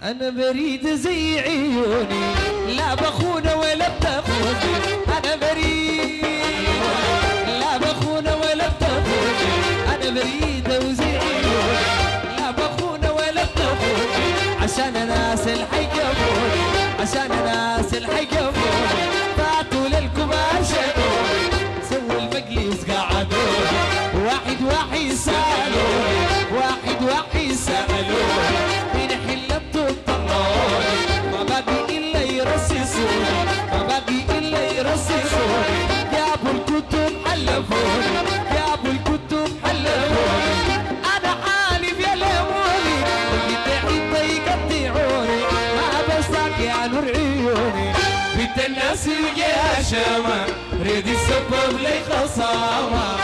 انا بريد زي عيوني لا بخونه ولا بتاخوني. انا بريد لا بخونه ولا بتاخوني. انا بريد وزي عيوني لا بخونه ولا بتاخوني. عشان ناس الحيقبوني عشان ناس الحيقبوني فاتوا للكبار شدوني سووا المجلس قعدوني واحد واحد سالوني واحد واحد سالوني من حلتهم طلعوني ما باقي الا يرصصوني ما باقي الا يرصصوني. جابوا الكتب حلفوني جابوا الكتب حلفوني. انا حالف يا ليموني وقت يقطعوني ما بساك يا نور عيوني. بنت الناس يلقيها شامة ريد السبب لي خصامة.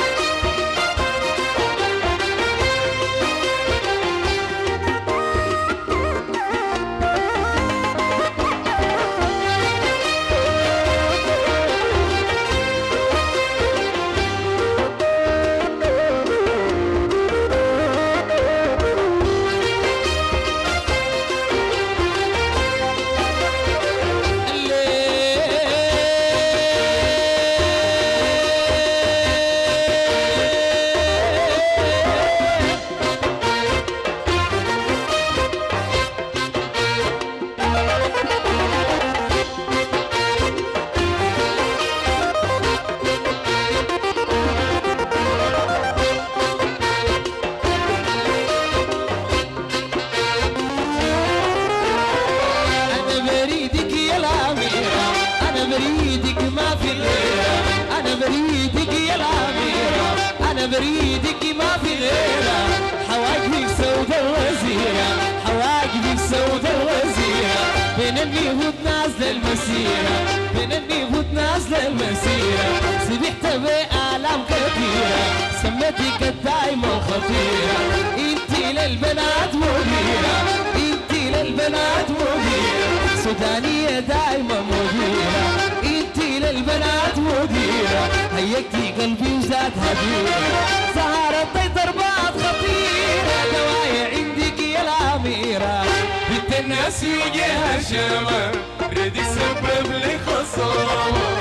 بريدك ما في غيرها. أنا بريدك يا الأميرة أنا بريدك ما في غيرها. حواجبك سودة الوزيرة حواجبك سودة الوزيرة. بين النهود نازلة المسيرة بين النهود نازلة المسيرة. سبحت بآلام كثيرة سميتك الدايمة خطيرة. انتي للبنات مديرة انتي للبنات مديرة. سودانية دايما مديرة انتي للبنات مديرة. هيكتي قلبي وزاد هديرة سهرة ضربات خطيرة. دوايا عندك يا الأميرة بنت الناس يجيها شامة ريد يسبب لي خصامة.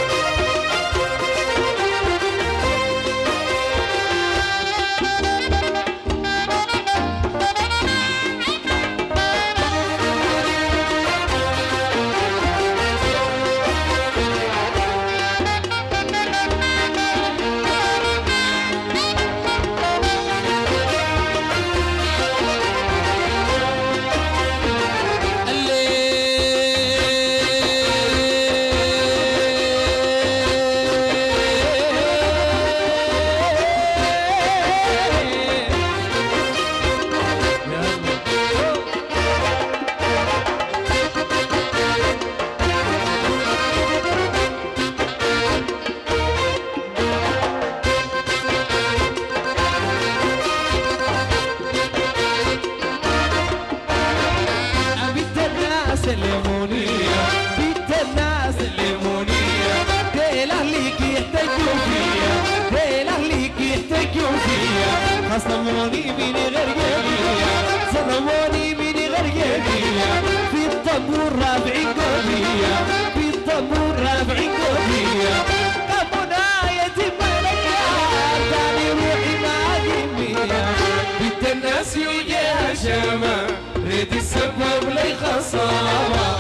الليمونية بنت الناس الليمونية. دي لأهليك يحتاجوا فيا دي لأهليك يحتاجوا فيا. خصموني من غرقانية ظلموني من غرقانية. في الطابور رافعين قضية في الطابور رافعين قضية. أبونا يتم الأيام تاني روحي ما جمية. بنت الناس يجيها شامة ريد السبب لي خصامة.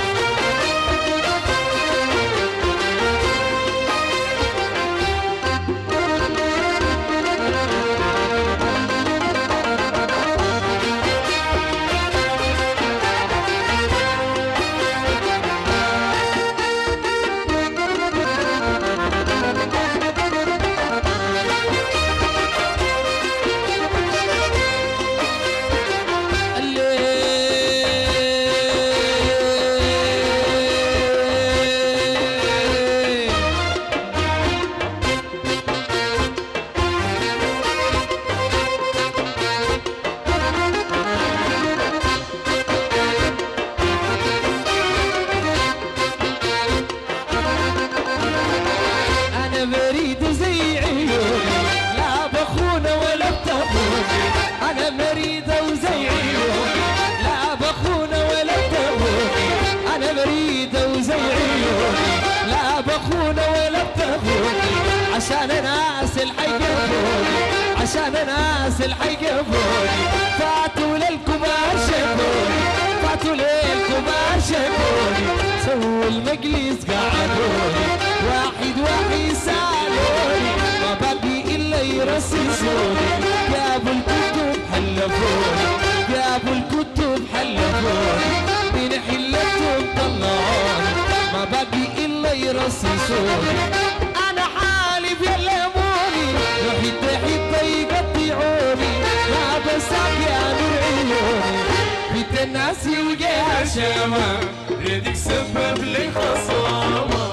عشان ناس الحي قبوني عشان ناس الحي قبوني فاتوا للكبار شافوني فاتوا للكبار شافوني سووا المجلس قعدوني واحد واحد سالوني ما باقي الا يرصصوني جابوا الكتب حلفوني جابوا الكتب حلفوني من حلتهم طلعوني ما باقي الا يرصصوني انا حالف يلموني حتى حتى يقطعوني ما بساك يا نور عيوني بيت الناس يلقاها شامة ريدك سبب لي خصامة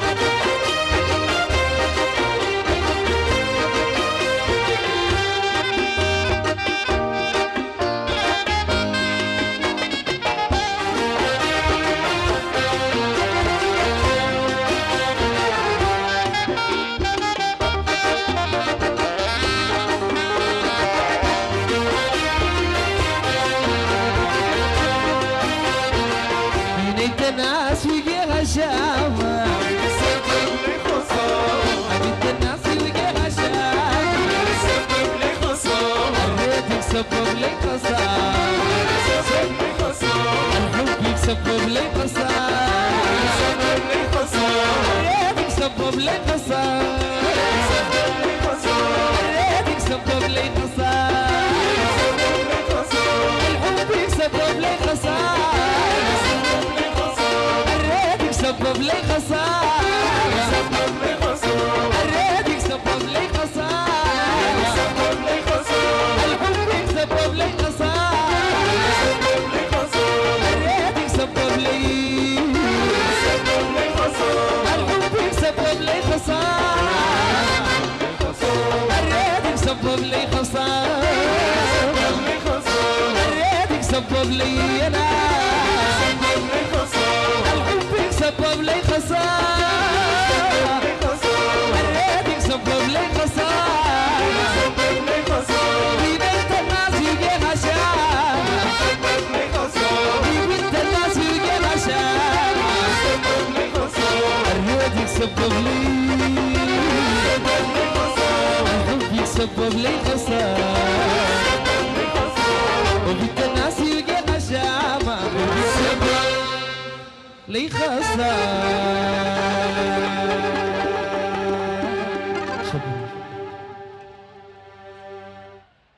الناس ويجيها شامة سبب لي خصامة عديد الناس ويجيها شامة سبب لي خصامة ريتك سبب لي خصامة سبب لي خصامة الحب يسبب لي خصامة سبب لي خصامة ريتك سبب لي خصامة سبب لي خصامة ريتك سبب لي خصامة سبب لي خصامة الحب يسبب لي خصامة سبب لي خسارة سبب لي خسارة الريدك سبب لي خسارة سبب لي خسارة الحب سبب لي خسارة سبب لي خسارة الريدك سبب لي خسارة الحب سبب لي خسارة الريدك سبب لي خسارة الريدك سبب لي أنا سبب لي خسارة الريدك سبب لي خسارة في بنت الناس يجيها شامة في بنت الناس يجيها شامة الريدك سبب لي الحب يسبب لي خسارة وبنت الناس يجيها شامة لي خسارة